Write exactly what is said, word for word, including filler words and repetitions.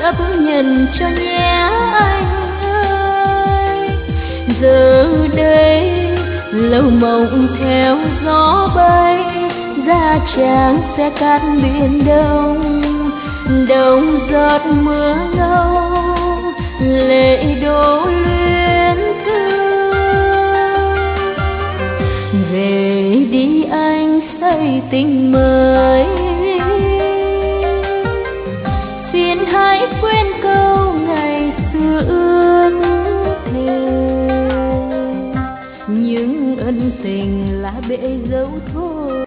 chấp nhận cho nhé anh ơi. Giờ đây lâu mộng theo gió bay, ra tràng sẽ cát biển đông, đông giọt mưa ngâu lệ đổ luyến thương. Về đi anh say tình mơ,